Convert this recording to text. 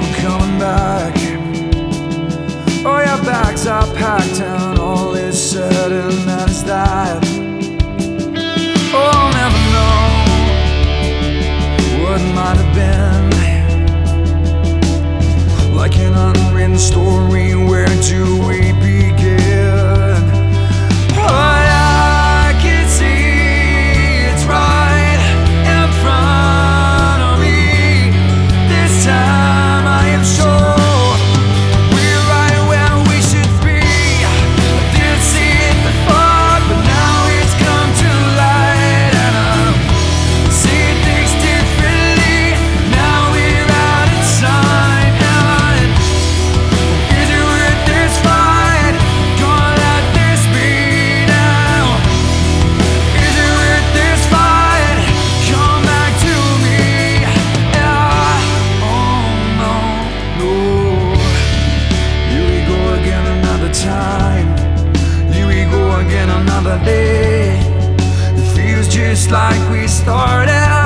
coming back. Oh, your bags are packed and all is said, and that is that. Oh, I'll never know what might have been. Like an unwritten story, where do we begin? But I can see it's right in front of me. This time I am sure we're right where we should be. I didn't see it before, but now it's come to light, and I'm seeing things differently. Now we're out of time. Is it worth this fight? Gonna let this be now. Is it worth this fight? Come back to me. Yeah. Oh no, no. Here we go again another time. Here we go again another day. It feels just like we started